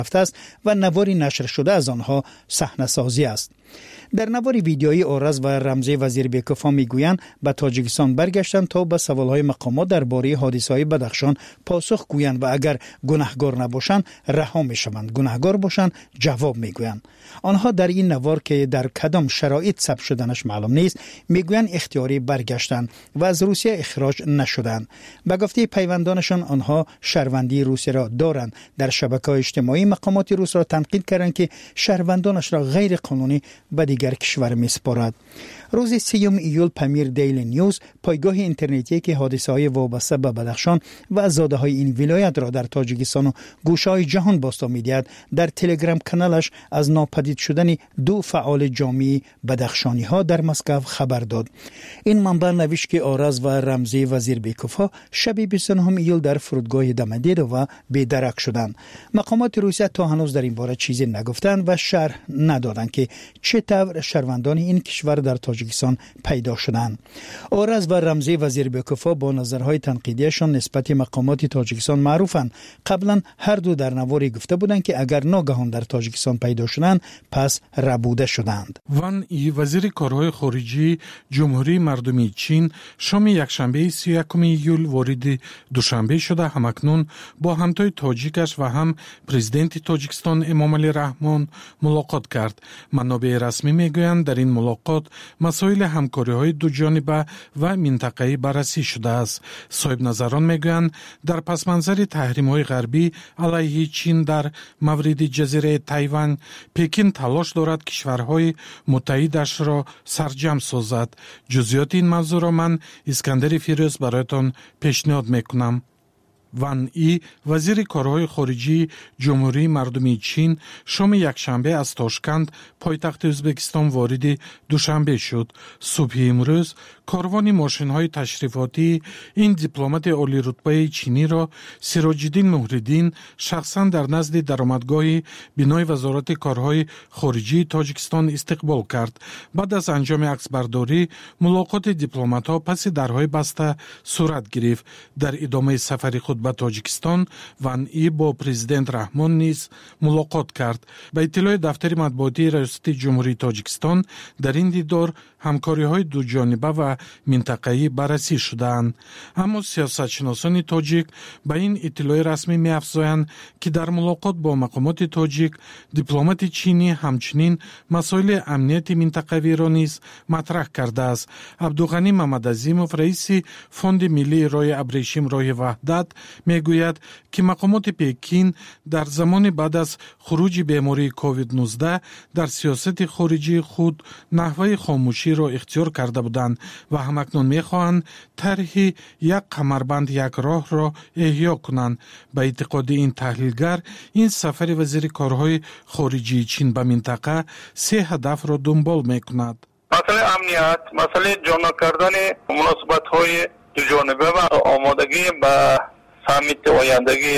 رفته است و نواری نشر شده از آنها صحنه‌سازی است. در نوار ویدیویی آرز و رمزی وزیر بیکوفا میگویند به تاجیکستان برگشتند تا به سوالهای مقامات درباره حادثه‌های بدخشان پاسخ گویند و اگر گناهکار نباشند رها میشوند، گناهکار باشند جواب میگویند. آنها در این نوار که در کدام شرایط ثبت شدنش معلوم نیست میگویند اختیاری برگشتند و از روسیه اخراج نشدند. به گفته پیوندانشان آنها شهروندی روسیه را دارند. در شبکه‌های اجتماعی مقامات روس را تنقید کردند که شهروندانش را غیر قانونی به دیگر کشور میسپارد. روز 3 ایول پمیر دیلی نیوز، پایگاه اینترنتی که حادثه‌های وابسته به بدخشان و آزاده‌های این ولایت را در تاجیکستان و گوشه‌های جهان باستا می‌دهد، در تلگرام کانالش از ناپدید شدن 2 فعال جامعه بدخشانی‌ها در مسکو خبر داد. این منبع نوشت که آرز و رمزی وزیر بیکوفا شب 29 ایول در فرودگاه دمدید و بی‌درک شدند. مقامات روسیه تا هنوز در این باره چیزی نگفتند و شرح ندادند که چطور شهروندان این کشور در تاجیکستان پیدا شدند. آرز و رمزی وزیر بیکوفا با نظرهای تنقیدیشان نسبت مقامات تاجیکستان معروفند. قبلا هر دو در نواری گفته بودند که اگر ناگهان در تاجیکستان پیدا شدند پس ربوده شدند. وان ای وزیر کارهای خارجی جمهوری مردمی چین شام یکشنبه 31 ایول وارد دوشنبه شده همکنون با همتای تاجیکش و هم پرزیدنت تاجیکستان امامعلی رحمان ملاقات کرد. منابع رسمی میگویند در این ملاقات مسائل همکاری‌های دوجانبه و منطقه‌ای بررسی شده است. صاحب نظران میگویند در پس منظر تحریم‌های غربی علیه چین در مورد جزیره تایوان، پکین تلاش دارد کشورهای متحدش را سرجم سازد. جزئیات این موضوع را من اسکندر فیروز برایتان پیشنهاد میکنم. وان ای وزیر کارهای خارجی جمهوری مردمی چین شام یکشنبه از تاشکند پایتخت ازبکستان وارد دوشنبه شد. صبح امروز کاروان ماشین‌های تشریفاتی این دیپلمات عالی رتبه چینی را سراج‌الدین مهرالدین شخصا در نزد درآمدگاه بنای وزارت کارهای خارجی تاجیکستان استقبال کرد. بعد از انجام عکسبرداری ملاقات دیپلمات‌ها پس درهای بسته صورت گرفت. در ادامه سفر خود به تاجیکستان وان ای با پرزیدنت رحمان نیز ملاقات کرد. به اطلاع دفتر مطبوعاتی ریاست جمهوری تاجیکستان در این دیدار همکاری‌های دوجانبه و منطقه‌ای بررسی شدند. اما سیاستشناسان تاجیک به این اطلاع رسمی می‌افزایند که در ملاقات با مقامات تاجیک دیپلمات چینی همچنین مسائل امنیت منطقوی را نیز مطرح کرده است. عبدالغنی محمدعظیموف رئیس فوند ملی راه ابریشم راه وحدت میگوید که مقامات پکین در زمان بعد از خروج بیماری کووید 19 در سیاست خارجی خود نحوه خاموشی را اختیار کرده بودند و همکنون میخواهند طرح یک کمربند یک راه را احیا کنند. به اعتقاد این تحلیلگر این سفر وزیر کارهای خارجی چین به منطقه 3 هدف را دنبال میکند. مسئله امنیت، مسئله جامع کردن مناسبت‌های دوجانبه و آمادگی به سامیت آیندگی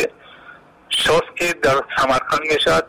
شاست که در سمرقند میشد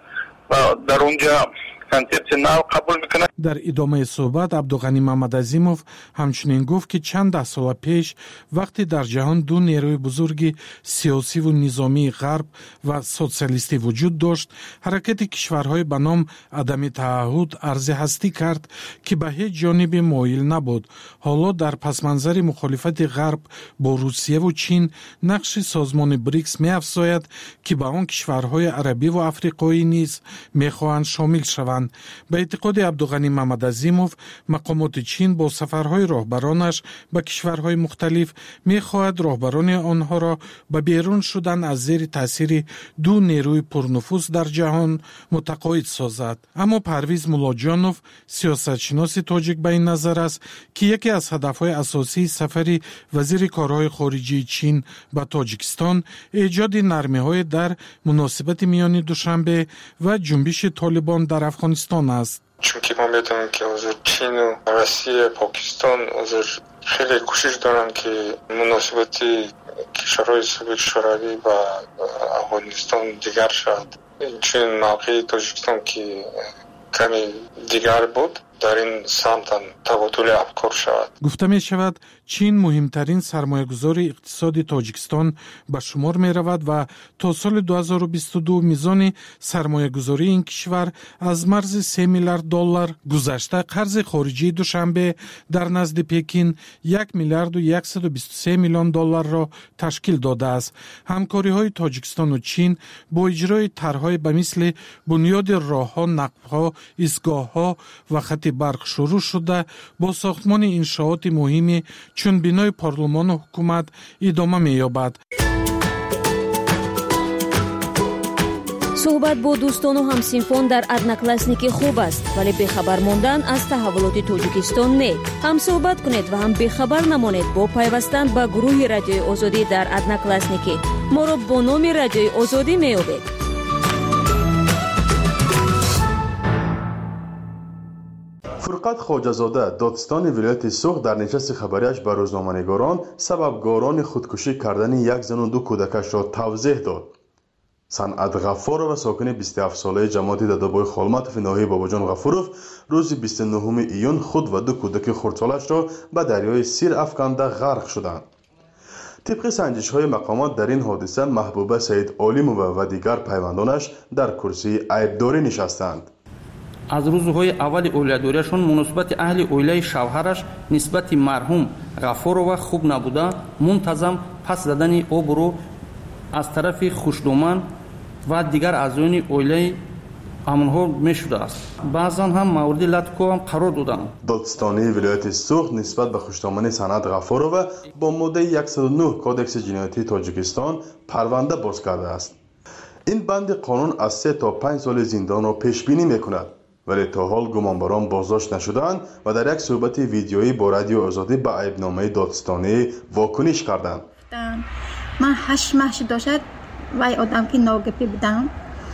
و در اونجا کنسپت نو قبول میکنه. در ادامه صحبت عبدالغنی محمدعظیموف همچنین گفت که چند ده سال پیش وقتی در جهان 2 نیروی بزرگ سیاسی و نظامی غرب و سوسیالیستی وجود داشت، حرکت کشورهای به نام عدم تعهد عرض هستی کرد که به هیچ جانب مایل نبود. حالا در پس منظر مخالفت غرب با روسیه و چین نقش سازمان بریکس می‌افزاید که به آن کشورهای عربی و افریقایی نیز می‌خواهند شامل شوند. به اعتقاد عبدالغنی محمدعظیموف مقامات چین با سفرهای راهبرانش به کشورهای مختلف می‌خواهد راهبران آنها را به بیرون شدن از زیر تاثیر 2 نیروی پرنفوذ در جهان متقاعد سازد. اما پرویز مولاجانوف سیاستشناس تاجیک به این نظر است که یکی از هدفهای اساسی سفر وزیر کارهای خارجی چین به تاجیکستان ایجاد نرمی‌های در مناسبت میان دوشنبه و جنبش طالبان در افغانستان است. چونکه ما میدونیم که حضور چین و روسیه پاکستان حضور خیلی کوشش دارن که مناسبت کشورهای سابق شوروی و افغانستان دیگر شد. چون موقع تاجیکستان که کمی دیگر بود در این سمت تبادل افکار شود. گفته می شود چین مهمترین سرمایه‌گذار اقتصادی تاجیکستان به شمار می‌رود و تا سال 2022 میزان سرمایه‌گذاری این کشور از مرز 3 میلیارد دلار گذشته. قرض خارجی دوشنبه در نزد پکین 1 میلیارد و 123 میلیون دلار را تشکیل داده است. همکاری‌های تاجیکستان و چین با اجرای طرح‌های به مثل بنیاد راه‌ها، نقب‌ها، ایستگاه‌ها و خط برق شروع شده با ساختمان انشاءات مهمی چون بنای پارلمان و حکومت ادامه می‌یابد. صحبت با دوستان و همسینفان در одноклассники خوب است، ولی بخبر ماندن از تحولات تاجیکستان نه. هم صحبت کنید و هم بخبر نمانید با پیوستن به گروه رادیوی آزادی در одноклассники. ما را با نام رادیوی آزادی می‌یابید. فرقت خواجه‌زاده دادستان ولایت سوخ در نشست خبریش به روزنامه‌نگاران سببگاران خودکشی کردن یک زن و 2 کودکش را توضیح داد. صنعت غفارov و ساکن 27 ساله جماعت دادابای خالمتوف ناحیه باباجان غفورov روز 29 ایون خود و 2 کودک خردسالش را به دریای سیر افکنده غرق شدند. طبق سنجش‌های مقامات در این حادثه محبوبه سید عالیمووا و دیگر پیوندانش در کرسی عیبداری نشستند. از روزهای اول اولیاداریشون مناسبت اهل اولیای شوهرش نسبت مرحوم غفورov خوب نبوده، منتظم پس زدن آب رو از طرف خوشدومان و دیگر اعضای اولیای امنها میشده است. بعضا هم مورد لطکو هم قرار دادند. دادستانی ولایت سوخت نسبت به خوشدامانی صنعت غفورov با ماده 109 کودکس جنایتی تاجیکستان پرونده باز کرده است. این بند قانون از 3 تا 5 سال زندان را پیش بینی میکند، ولی تا حال گمانبران بازداشت نشدند و در یک صحبت ویدیویی با رادیو آزادی به عیبنامه دادستانی واکنش کردند. من 8 ماه داشت وای آدم که ناگفته بودم،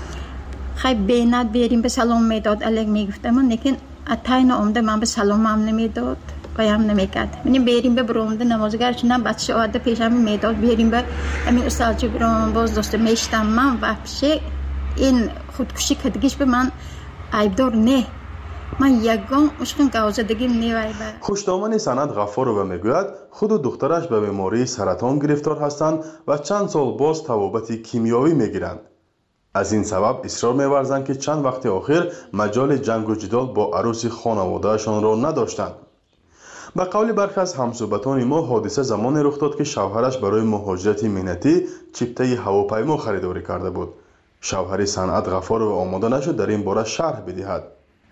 خیلی بینت بریم به سلام میداد علیک میگفتم، لیکن اتاین آمده من به سلام هم نمیداد و هم نمیکرد. من بریم به برامده نمازگر چنان بچه آده پیشم میداد، بریم به همین استاد چه برام باز دوست میشتم من و پیشه این خودکشی کردگیش به من عیبدار نه. من یگان عشق گوزدگیم نیوی بر. خوشدامانی صنعت غفورov میگوید خود و دخترش به بیماری سرطان گرفتار هستند و چند سال باز توابط کیمیایی میگیرند. از این سبب اصرار می‌ورزند که چند وقت آخر مجال جنگ و جدال با عروس خانواده‌شان را نداشتند. به قول برخی از همصحبتان ما حادثه زمانی رخ داد که شوهرش برای مهاجرت مهنتی چپته هواپیما خریداری کرده بود. شوهر صنعت غفورov آماده نشد در این باره شرح بدهد.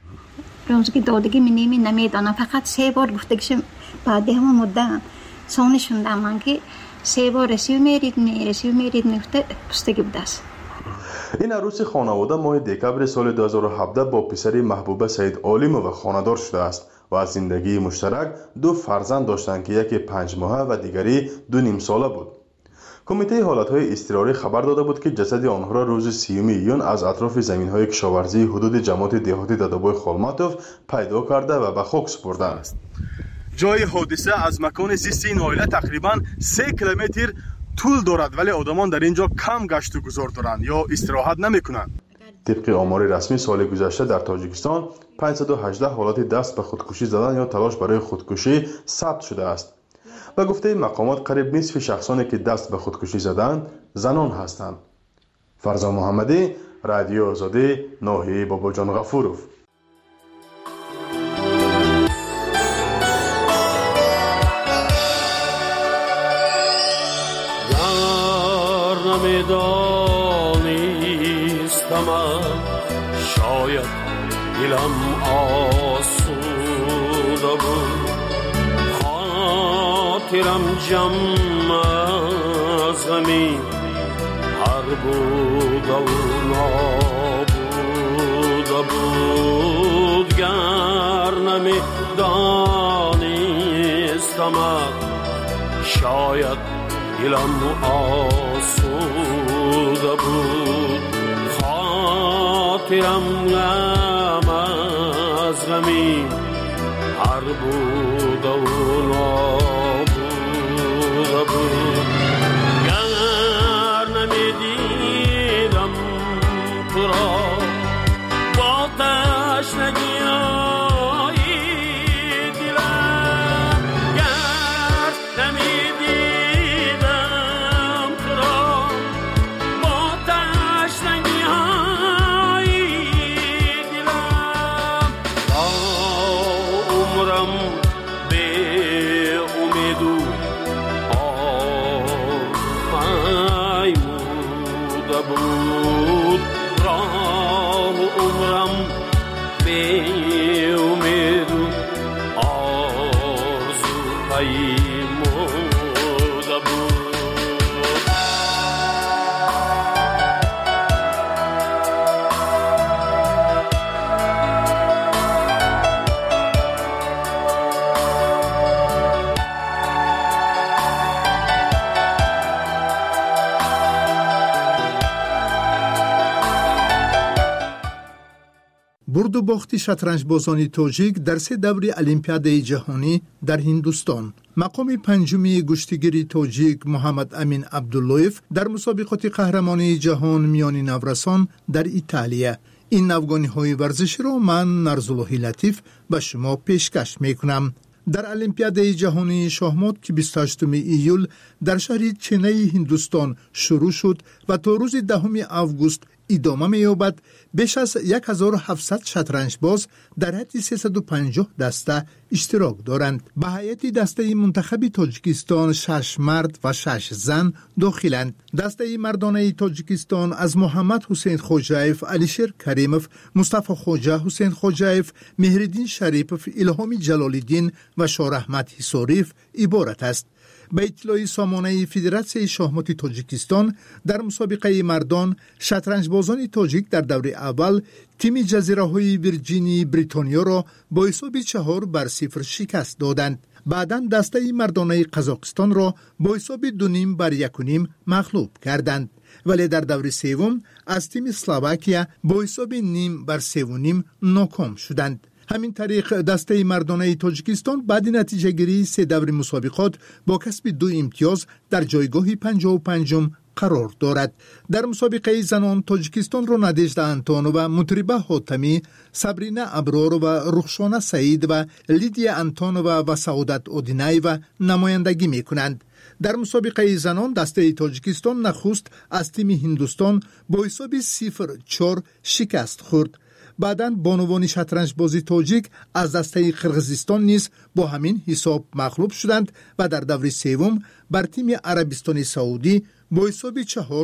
روزی که دادگی می نمیدانم، فقط 3 بار گفتگیشم بعد همون مدت سونی شوندم من که 3 بار رسیو میرید نفته پستگی بوده است. این عروس خانواده ماه دکبر سال 2017 با پسری محبوبه سید عالیمووا خانه‌دار شده است و از زندگی مشترک 2 فرزند داشتند که یکی 5 ماهه و دیگری 2 نیم ساله بود. کمیته حالتهای اضطراری خبر داده بود که جسد آنها را روز 30 ایون از اطراف زمین‌های کشاورزی حدود جماعت دهاتی دادابای خالمتوف پیدا کرده و به خاک سپردند. جای حادثه از مکان زیست این عائله تقریباً 3 کیلومتر طول دارد، ولی آدمان در اینجا کم گشت و گذار دارند یا استراحت نمی‌کنند. طبق آمار رسمی سال گذشته در تاجیکستان 518 حالت دست به خودکشی زدن یا تلاش برای خودکشی ثبت شده است. و گفته مقامات قریب نصف شخصانی که دست به خودکشی زدند زنان هستند. فرزان محمدی، رادیو آزادی، ناحیه باباجان غفورov. شاید دلم آسوده بود، خاطرم جمع از غمی هر بود و نابوده بود. گر نمی دانستم شاید دلم آسوده بود، خاطرم غم از غمی هر بود و نابوده بود. گر نمیدیدم تو را با تشنگی های دلم، گر برد و باخت شطرنج‌بازان تاجیک در 3 دوره المپیادهای جهانی در هندوستان. مقام پنجمی گشتیگیر تاجیک محمد امین عبداللویف در مسابقات قهرمانی جهان میان نورسان در ایتالیا. این نوگانی‌های ورزشی را من نرزاللهی لطیف به شما پیشکش میکنم. در المپیادهای جهانی شاهمات که 28 ایول در شهر چنئی هندوستان شروع شد و تا روز 10 آگوست ادامه می‌یابد، بیش از 1700 شطرنجباز در حد 350 دسته اشتراک دارند. به هیئت دسته منتخب تاجیکستان 6 مرد و 6 زن داخلند. دسته مردانه تاجیکستان از محمد حسین خوجایف، علیشیر کریموف، مصطفی خوجا، حسین خوجایف، مهرالدین شریپوف، الهام جلال‌الدین و شاهرحمد حصاریف عبارت است. به اطلاع سامانه فدراسیون شاهمات تاجیکستان در مسابقه مردان، شطرنجبازان تاجیک در دوره اول تیم جزیره‌های ویرجینی بریتانیا را با حساب 4-0 شکست دادند. بعداً دسته مردانه قزاقستان را با حساب 2-1 مغلوب کردند. ولی در دوره سوم از تیم اسلواکیا با حساب 0-3 ناکام شدند. همین طریق دسته مردانه تاجیکستان بعد نتیجه گیری 3 دور مسابقات با کسب 2 امتیاز در جایگاه 55 قرار دارد. در مسابقه زنان تاجیکستان را نادژدا انتونووا، مطربه حاتمی، صبرینا ابرار و رخشانه سعید و لیدیا انتونووا و سعادت اودینایوا نمایندگی می‌کنند. در مسابقه زنان دسته تاجیکستان نخست از تیم هندوستان با حساب 0-4 شکست خورد. بعداً بانوان شطرنجبازی تاجیک از دسته قرغیزستان نیز با همین حساب مغلوب شدند و در دوره سوم بر تیم عربستان سعودی با حساب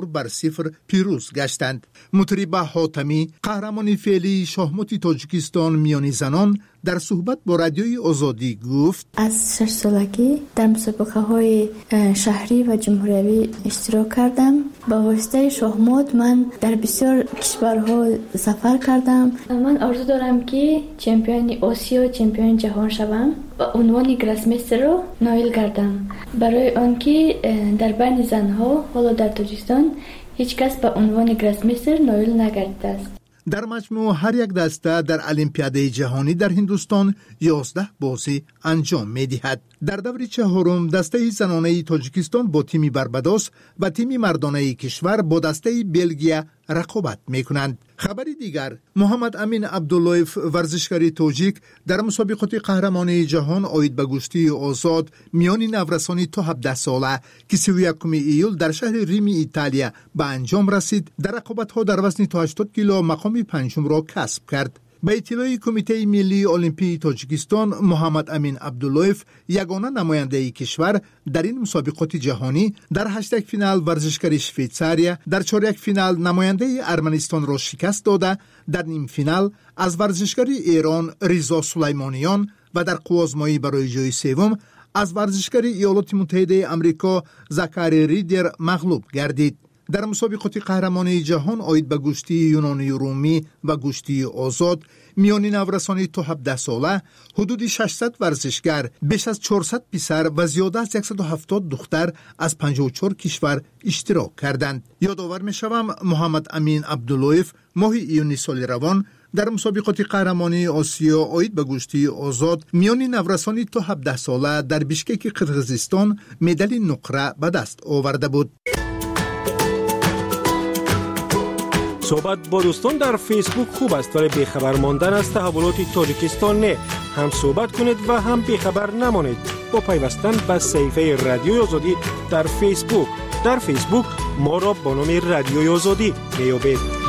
4-0 پیروز گشتند. مطربه حاتمی، قهرمان فعلی شاهمات تاجیکستان میان زنان، در صحبت با رادیوی آزادی گفت: از 6 سالگی در مسابقه های شهری و جمهوری اشتراک کردم. با واسطه شاهمات من در بسیار کشورها سفر کردم. من آرزو دارم که چمپیون آسیا، چمپیون جهان شوم و عنوان گراسمیستر را نایل گردم. برای آنکه در بین زنها حالا در تاجیکستان هیچ کس به عنوان گراسمیستر نایل نگردیده است. در مجموع هر یک دسته در المپیاد جهانی در هندوستان 11 بازی انجام می‌دهد. در دوره چهارم دسته زنانه تاجیکستان با تیم باربادوس و تیم مردانه کشور با دسته بلژیک رقابت می‌کنند. خبر دیگر، محمد امین عبداللویف ورزشکار تاجیک در مسابقات قهرمانی جهان آید به کشتی آزاد میان نورسان تا 17 ساله که 31 ایول در شهر ریم ایتالیا به انجام رسید، در رقابت‌ها در وزن تا 80 کیلو مقام پنجم را کسب کرد. به اطلاع کمیته ملی المپی تاجیکستان، محمد امین عبداللویف یگانه نماینده کشور در این مسابقات جهانی در 8 فینال ورزشکار شویتزاریا، در 4 فینال نماینده ارمنستان را شکست داده، در نیم فینال از ورزشکار ایران رضا سلیمانیان و در قوازمایی برای جای سوم از ورزشکار ایالات متحده آمریکا زاکاری ریدر مغلوب گردید. در مسابقات قهرمانی جهان آید به کشتی یونانی رومی و کشتی آزاد میان نورسان تا 17 ساله حدود 600 ورزشکار، بیش از 400 پسر و زیاده از 170 دختر از 54 کشور اشتراک کردند. یادآور می‌شوم محمد امین عبداللویف ماه ایونی سال روان در مسابقات قهرمانی آسیا آید به کشتی آزاد میان نورسان تا 17 ساله در بیشکک قرغیزستان مدال نقره به دست آورده بود. صحبت با دوستان در فیسبوک خوب است، ولی بیخبر ماندن از تحولات تاجیکستان نه. هم صحبت کنید و هم بیخبر نمانید با پیوستن به صفحه رادیوی آزادی در فیسبوک. در فیسبوک ما را با نام رادیوی آزادی میابید.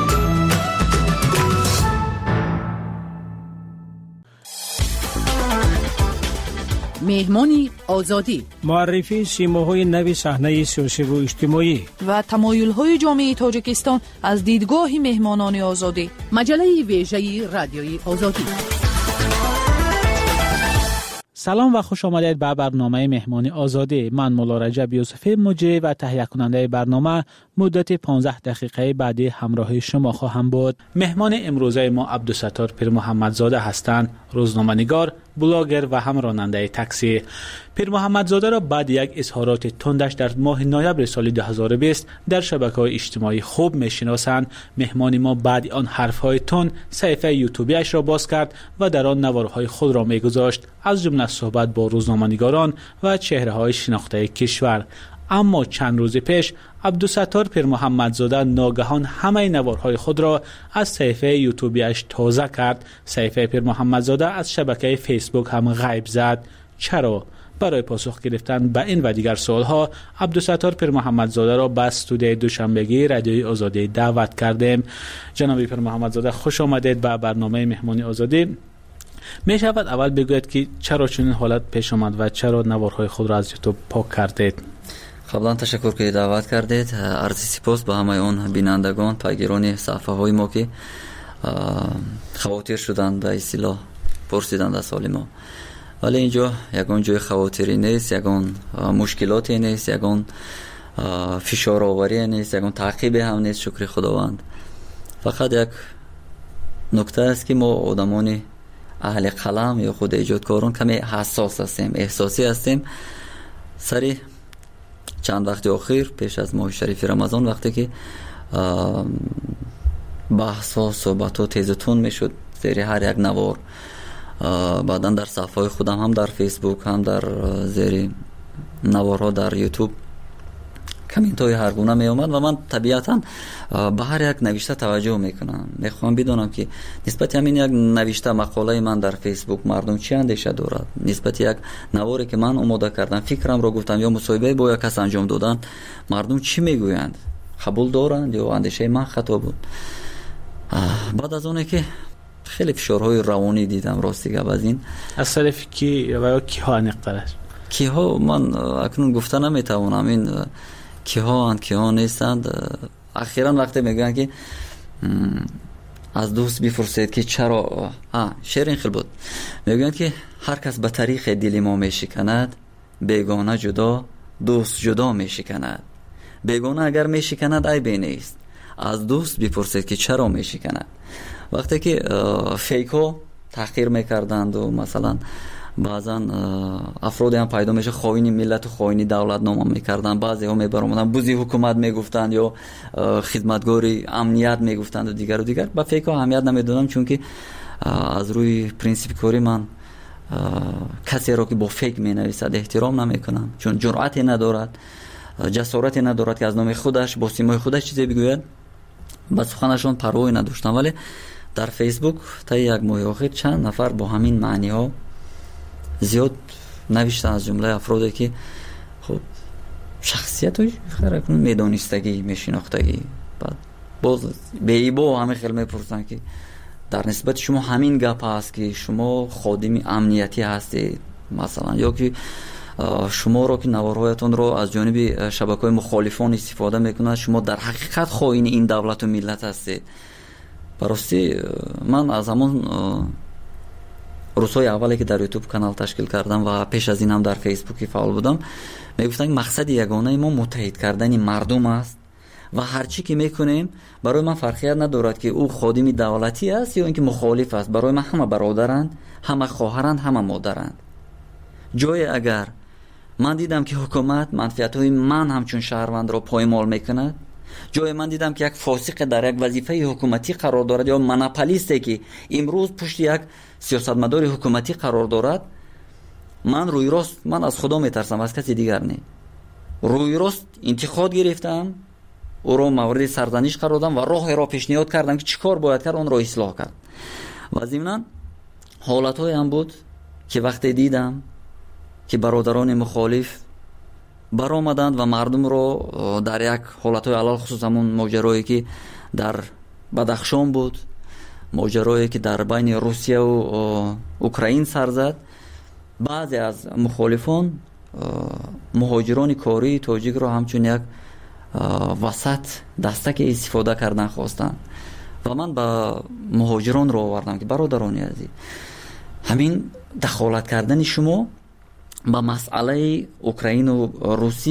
مهمانی آزادی، معرفی سیماهای نو صحنه سیاسی و اجتماعی و تمایل‌های جامعه تاجیکستان از دیدگاه مهمانان آزادی. مجله ویژه رادیوی آزادی. سلام و خوش آمدید به برنامه مهمانی آزادی. من مولا رجب یوسفی مجری و تهیه کننده برنامه مدت 15 دقیقه بعدی همراه شما خواهم بود. مهمان امروزه ما عبدالستار پیر محمدزاده هستند، روزنامه‌نگار بلاگر و هم راننده تاکسی. پیر محمدزاده را بعد یک اظهارات تندش در ماه نوامبر سال 2020 در شبکه‌های اجتماعی خوب می‌شناسند. مهمان ما بعد آن حرف‌های تند صفحه یوتیوبیش را باز کرد و در آن نوارهای خود را می‌گذاشت، از جمله صحبت با روزنامه‌نگاران و چهره‌های شناخته کشور. اما چند روز پیش عبدالستار پیر محمدزاده ناگهان همه نوارهای خود را از صفحه یوتیوبیش تازه کرد. صفحه پیر محمدزاده از شبکه فیسبوک هم غیب زد. چرا؟ برای پاسخ گرفتن به این و دیگر سوالها عبدالستار پیر محمدزاده را به استودیوی دوشنبگی رادیوی آزادی دعوت کردیم. جناب پیر محمدزاده خوش آمدید به برنامه مهمانی آزادی. می شود اول بگوید که چرا چنین حالت پیش آمد و چرا نوارهای خود را از یوتیوب پاک کردید؟ قبلا تشکر که دعوت کردید. عرض سپاس به همه اون بینندگان پیگیران صفحه های ما که خواطر شدند به اصطلاح پرسیدند از سال ما. ولی اینجا یگان جای خواطری نیست، یگان مشکلاتی نیست، یگان فشار آوری نیست، یگان تعقیب هم نیست. شکر خداوند. فقط یک نکته است که ما آدمان اهل قلم یا خود ایجادکاران کمی حساس هستیم، احساسی هستیم. سری چند وقت اخیر پیش از ماه شریف رمضان وقتی که بحث ها صحبت ها تیزتون میشد زیر هر یک نوار، بعدا در صفحه خودم هم در فیسبوک هم در زیر نوارها در یوتیوب کامنت های هر گونه می اومد و من طبیعتا به هر یک نوشته توجه میکنم. میخوام بدونم که نسبت همین یک نوشته مقاله من در فیسبوک مردم چی اندیشه دارد، نسبت یک نواری که من آماده کردم فکرم رو گفتم یا مصاحبه با یک کس انجام دادن مردم چی میگویند، قبول دارند یا اندیشه من خطا بود. بعد از اونه که خیلی فشارهای روانی دیدم راستی گوازین از طرف کی و کی ها نقطرش کی ها من اکنون گفته نمیتوانم این کی ها نیستند. اخیراً وقتی میگن که از دوست بپرسید که چرا شعر این خیلی بود، میگن که هر کس به طریق دل ما میشکند، بیگانه جدا دوست جدا میشکند. بیگانه اگر میشکند عیبی نیست، از دوست بپرسید که چرا میشکند. وقتی که فیک ها تحقیر میکردند و مثلا بعضا افرادی هم پیدا میشه خائن ملت و خائن دولت نام میکردن، بعضی ها میبرامدن بوزی حکومت میگفتند یا خدمتگاری امنیت میگفتند و دیگر. با فیک ها اهمیت نمیدونم چون که از روی پرینسیپ کاری من کسی را که با فیک مینویسد احترام نمیکنم، چون جرأتی ندارد، جسارتی ندارد که از نام خودش با سیمای خودش چیزی بگوید. با سخنشون پروایی نداشتم. ولی در فیسبوک تا یک ماه اخیر چند نفر با همین معنی ها زیاد نوشتن، از جمله افرادی که خب شخصیت های خیلی میدانستگی میشناختگی، بعد باز به ایبا همه خیلی میپرسن که در نسبت شما همین گپ هست که شما خادم امنیتی هستید مثلا، یا که شما را که نوارهایتون رو از جانب شبکه‌های مخالفان استفاده میکنند، شما در حقیقت خائن این دولت و ملت هستید. براستی من از همون روزهای اولی که در یوتیوب کانال تشکیل کردم و پیش از این هم در فیسبوک فعال بودم میگفتن مقصد یگانه ما متحد کردن مردم است و هر چی که میکنیم برای من فرقیت ندارد که او خادم دولتی است یا اینکه مخالف است. برای من همه برادرند، همه خواهرند، همه مادرند. جای اگر من دیدم که حکومت منفعت‌های من همچون شهروند را پایمال میکند، جای من دیدم که یک فاسق در یک وظیفه حکومتی قرار دارد یا مناپولیستی که امروز پشت یک سیاستمدار حکومتی قرار دارد، من روی راست من از خدا میترسم، از کسی دیگر نه. روی راست انتقاد گرفتم، او را مورد سرزنش قرار دادم و راه را پیشنهاد کردم که چیکار باید کرد، اون را اصلاح کرد. و ضمناً حالت‌های هم بود که وقتی دیدم که برادران مخالف برآمدند و مردم رو در یک حالت‌های علل خصوص همون ماجرایی که در بدخشان بود، ماجرایی که در بین روسیه و اوکراین سر زد، بعضی از مخالفان مهاجران کاری تاجیک رو همچون یک وسط دستک استفاده کردن خواستن و من با مهاجران رو آوردم که برادران عزیز، همین دخالت کردن شما با مسئله اوکراین و روسیه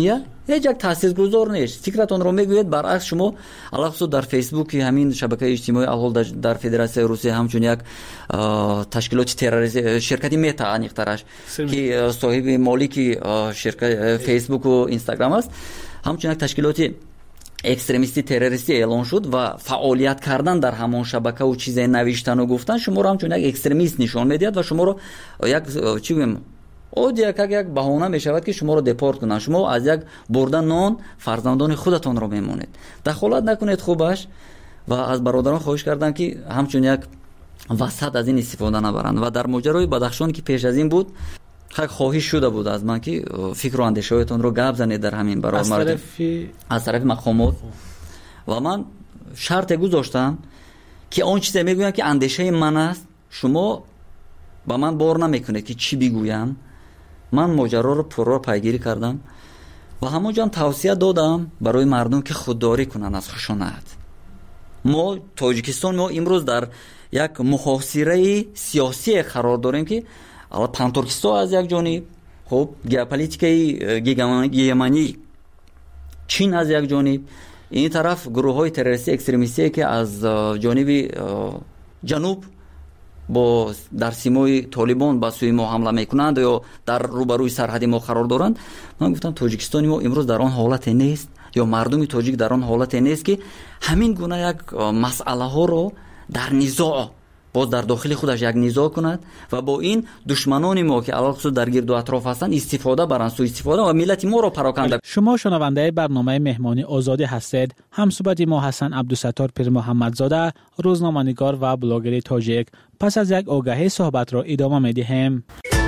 هیچ یک تاثیرگذار نیست. فکرتون رو میگوید، برعکس شما علاوه در فیسبوک همین شبکه اجتماعی الحال در فدراسیون روسیه همچون یک تشکیلات تروریستی شرکتی متا انیقترش که صاحب مالک شرکت فیسبوک و اینستاگرام است، همچون یک تشکیلات اکستریمیستی تروریستی اعلان شد و فعالیت کردن در همان شبکه و چیزای نوشتن و گفتن شما رو همچون یک اکستریمیست نشان میدید و شما رو یک چی بگم او یک بهانه میشود که شما رو دپورت کنن. شما از یک بردن نان فرزندان خودتون رو میمونید. دخالت نکنید خوبش. و از برادران خواهش کردم که همچون یک وسط از این استفاده نبرند. و در ماجرای بدخشان که پیش از این بود خواهش شده بود از من که فکر و اندیشه‌هایتون رو گپ زنید در همین برابر از طرف مقامات. و من شرط گذاشتم که اون چیزی میگویم که اندیشه من است، شما با من بار نمیکنه که چی بگویم. من ماجرا رو پررو پیگیری کردم و همونجا توصیه دادم برای مردم که خودداری کنن از خشونت. ما تاجیکستان ما امروز در یک محاصره سیاسی قرار داریم که پانتورکستان از یک جانب، خب ژئوپلیتیکای گیگمانی چین از یک جانب، این طرف گروه های تروریستی اکستریمیستی که از جانب جنوب با در سیمای طالبان با سوی ما حمله میکنند یا در روبروی سرحد ما قرار دارند. من گفتم تاجیکستان ما امروز در آن حالت نیست یا مردم تاجیک در آن حالت نیست که همین گونه یک مسئله ها رو در نزاع باز در داخل خودش یک نزاع کند و با این دشمنان ما که علاوه در گرد و اطراف هستند استفاده برند، سوء استفاده و ملت ما رو پراکنده. شما شنونده برنامه مهمانی آزادی هستید. همصحبت ما حسن عبدالستار پیر محمدزاده، روزنامه‌نگار و بلاگر تاجیک. پس از یک آگهی صحبت را ادامه می‌دهیم.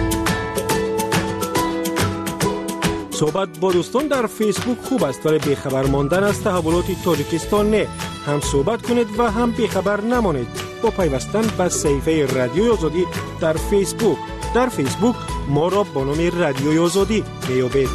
صحبت با دوستان در فیسبوک خوب است ولی بیخبر ماندن از تحولات تاجیکستان نه. هم صحبت کنید و هم بیخبر نمانید با پیوستن به صفحه رادیوی آزادی در فیسبوک. در فیسبوک ما را با نام رادیوی آزادی میابید.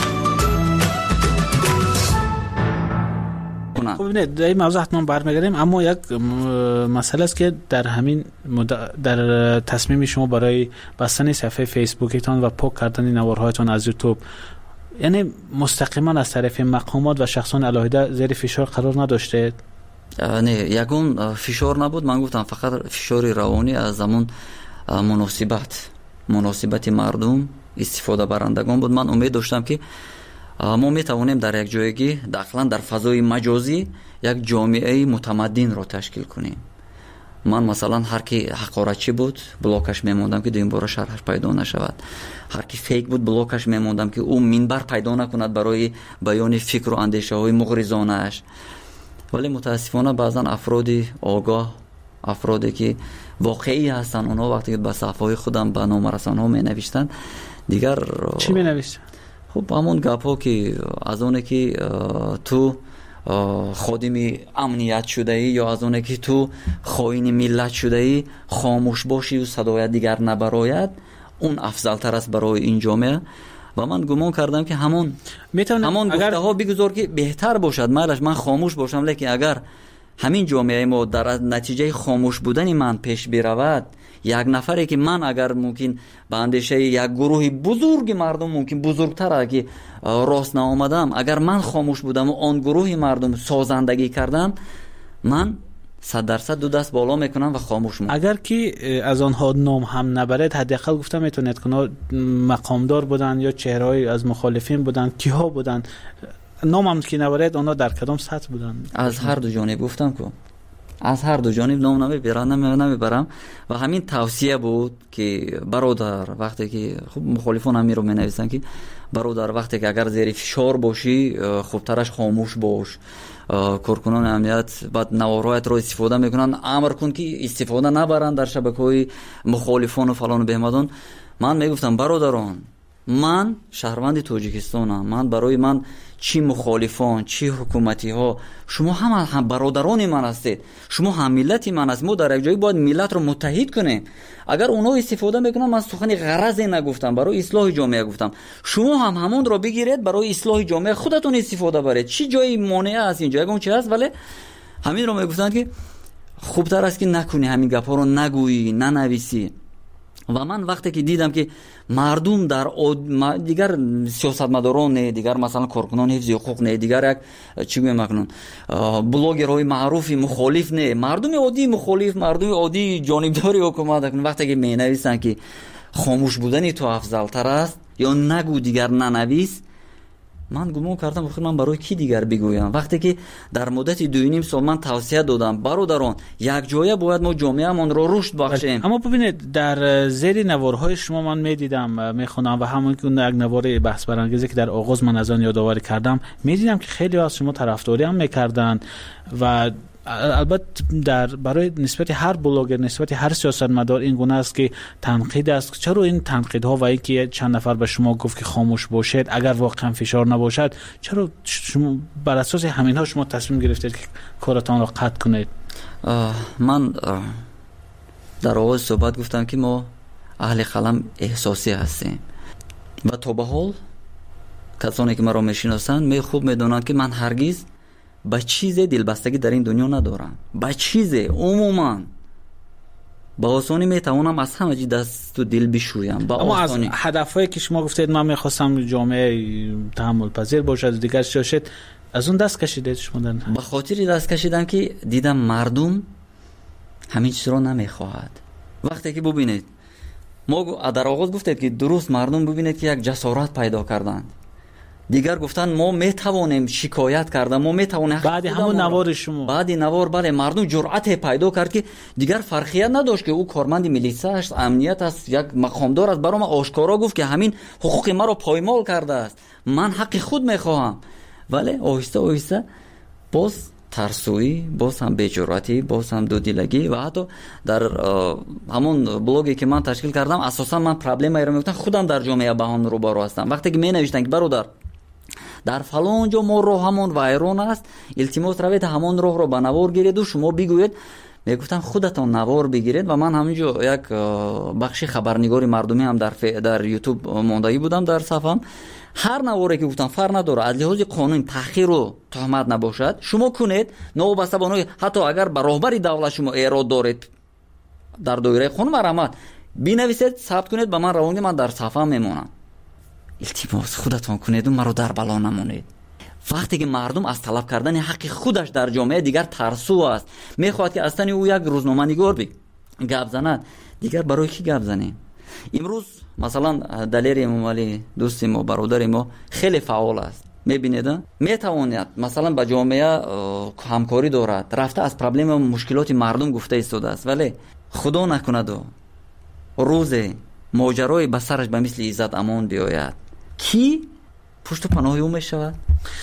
خب ببینید در این موضوع حتما برمیگردیم، اما یک مسئله است که در همین در تصمیم شما برای بستن صفحه فیسبوکتان و پاک کردن نوارهایتان از یوتیوب، یعنی مستقیما از طرف مقامات و شخصان علاهده زیر فشار قرار نداشته؟ نه، یگون فشار نبود. من گفتم فقط فشار روانی از زمان مناسبت مردم استفاده برندگان بود. من امید داشتم که ما میتوانیم در یک جایگی داخلا در فضای مجازی یک جامعه متمدن را تشکیل کنیم. من مثلا هر کی حقارتچی بود بلاکش میموندم که دو این بار شرحش پیدا نشود. هر کی فیک بود بلاکش میموندم که او منبر پیدا نکند برای بیان فکر و اندیشه های مغرضانه اش. ولی متاسفانه بعضا افرادی آگاه، افرادی که واقعی هستن، اونها وقتی که به صفحه خودم به نام رسانه‌ها می نوشتن دیگر چی می نوشتن؟ خب همون گپ ها که از اونه که تو خادم امنیت شده ای یا از اونه که تو خائن ملت شده ای خاموش باشی و صدای دیگر نبراید، اون افضل تر است برای این جامعه. و من گمان کردم که همون گفته ها بگذار که بهتر باشد. من خاموش باشم، لیکن اگر همین جامعه ما در نتیجه خاموش بودن من پیش برود، یک نفری که من اگر ممکن به اندیشه یک گروه بزرگ مردم ممکن بزرگتر که راست نآمدم، اگر من خاموش بودم و آن گروه مردم سازندگی کردم، من 100% دو دست بالا میکنم و خاموش میکنم. اگر که از آنها نام هم نبرد، حداقل گفتم میتونید که مقامدار بودن یا چهره‌ای از مخالفین بودن، کیها بودن، نام هم که نبرد آنها در کدام سطح بودن؟ از هر دو جانب گفتم که از هر دو جانب نام نمیبرم و همین توصیه بود که برادر وقتی که خب مخالفان هم رو مینویسن که برادر وقتی که اگر زیر فشار باشی خوبترش خاموش باش. کارکنان امنیت بعد نوارهایت رو استفاده میکنن، امر کن که استفاده نبرن در شبکه‌های مخالفان و فلان و بهمدان. من میگفتم برادران، من شهروند تاجیکستانم، من برای من چی مخالفان چی حکومتی ها، شما هم برادران من هستید، شما هم ملت من هستید. ما در یک جایی باید ملت رو متحد کنیم. اگر اونها استفاده میکنن، من سخنی غرضی نگفتم، برای اصلاح جامعه گفتم، شما هم همون رو بگیرید برای اصلاح جامعه خودتون استفاده برید. چی جایی مانع است اینجا؟ اون چی هست؟ ولی همین رو میگفتن که خوبتر است که نکنی، همین گپا رو نگویی، ننویسی. و من وقتی که دیدم که مردم در دیگر سیاستمداران نه، دیگر مثلا کارکنان حفظ حقوق نه، دیگر یک چی میگم اکنون بلاگرهای معروف مخالف نه، مردم عادی مخالف، مردم عادی جانبدار حکومت اکنون وقتی که مینویسن که خاموش بودن تو افضل تر است یا نگو دیگر ننویس، من گمان کردم بخیر من برای کی دیگر بگویم. وقتی که در مدت 2.5 سال من توصیه دادم برادران یک جایه باید ما جامعه‌مان را رشد بخشیم. اما ببینید در زیر نوارهای شما من میدیدم میخونم و همون که یک نوار بحث برانگیزی که در آغاز من از آن یادآوری کردم میدیدم که خیلی از شما طرفداری هم میکردن و البته برای نسبت هر بلاگر، نسبت هر سیاستمدار این گونه است که تنقید است. چرا این تنقیدها و اینکه چند نفر به شما گفت که خاموش باشید اگر واقعا فشار نباشد، چرا شما بر اساس همینها شما تصمیم گرفتید که کارتان را قطع کنید؟ من در آغاز صحبت گفتم که ما اهل قلم احساسی هستیم و تا به حال کسانی که مرا میشناسند می خوب میدونند که من هرگز به چیز دلبستگی در این دنیا ندارم. به چیز عموما با آسانی میتوانم از همه چی دست و دل بشویم. اما از هدفهایی که شما گفتید من میخواستم جامعه تحمل پذیر باشد دیگر شاشد، از اون دست کشیدید شما؟ به خاطر دست کشیدم که دیدم مردم همین چیز رو نمیخواهد. وقتی که ببینید ما در آغاز گفتید که درست مردم ببینید که یک جسارت پیدا کردند، دیگر گفتن ما میتوانیم شکایت کردن، ما میتوانیم. بعد همون نوار شما، بعد نوار بله مردم جرأت پیدا کرد که دیگر فرقیت نداشت که او کارمند میلیسا است، امنیت است، یک مقامدار است، برام آشکارا گفت که همین حقوق ما رو پایمال کرده است، من حق خود میخواهم. ولی آهسته آهسته باز ترسویی، باز هم بی‌جرأتی، باز هم دودیلگی و حتی در همون بلاگی که من تشکیل کردم اساسا من پرابلم ایران میگفتم خودم در جامعه با هم روبرو هستم. وقتی که می نوشتن که برادر در فلان جا ما راه همون وایرون است، التماس روید همون راه رو به نوار گیرید و شما بگوید. میگفتم خودتان نوار بگیرید و من همینجا یک بخش خبرنگاری مردمی هم در یوتیوب ماندگی بودم در صفحم. هر نواری که گفتم فرق نداره، از لحاظ قانون تحقیر و تهمت نباشد شما کنید، نوبسته بانوی حتی اگر به راهبری دولت شما ایراد دارید در دایره قانون مرامت بنویسید، ثبت کنید، به من روانید، من در صفحه میمونم. التماس خودتان کنید و مرا در بلا نمونید. وقتی که مردم از طلب کردن حق خودش در جامعه دیگر ترسو است، میخواد که اصلا او یک روزنامه‌نگار گپ زند، دیگر برای کی گپ زنیم؟ امروز مثلا دلیر امامعلی دوست ما، برادر ما خیلی فعال است، میبینید میتواند مثلا با جامعه همکاری دارد، رفته از پرابلم و مشکلات مردم گفته ایستاده است، ولی خدا نکند و روز ماجرای به سرش به مثل عزت امان بیاید، کی پشت و پناه او میشود؟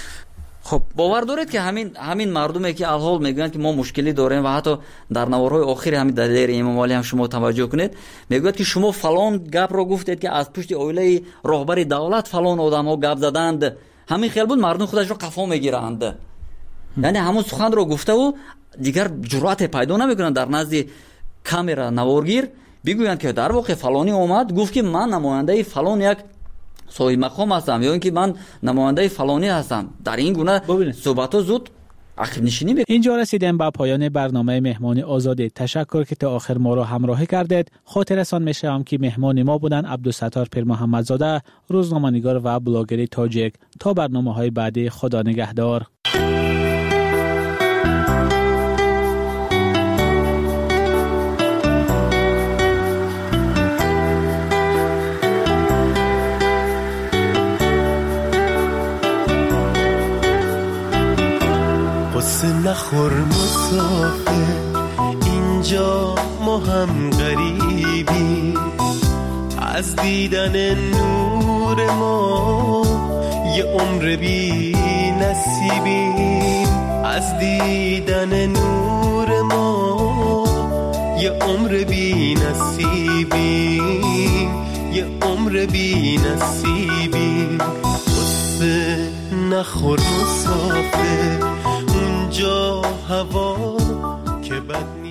خب باور دارید که همین مردمی که الحال میگن که ما مشکلی داریم و حتی در نوارهای آخر همین دلیر امامعلی هم شما توجه کنید میگوید که شما فلان گپ رو گفتید که از پشت اویله راهبر دولت فلان آدم‌ها گپ زدند، همین خیال بود مردم خودش رو قفا میگیرند. یعنی همون سخن رو گفته و دیگر جرأت پیدا نمیکنن در نزد کامera نوارگیر بگویند که در واقع فلانی اومد گفت که من نماینده فلان یک صاحب مقام هستم یا اینکه من نماینده فلانی هستم. در این گونه صحبت‌ها زود عقب نشینی میکنه. اینجا رسیدیم به پایان برنامه مهمان آزادی. تشکر که تا آخر ما را همراهی کردید. خاطرتان میشم که مهمان ما بودن عبدالستار پیر محمدزاده، روزنامه‌نگار و بلاگر تاجیک. تا برنامه‌های بعدی، خدا نگهدار. نخور مسافر، اینجا ما هم غریبی، از دیدن نور ما یه عمر بی نصیبیم، از دیدن نور ما یه عمر بی نصیبیم، یه عمر بی نصیبیم. قصه نخور مسافر، اونجا هوا که بد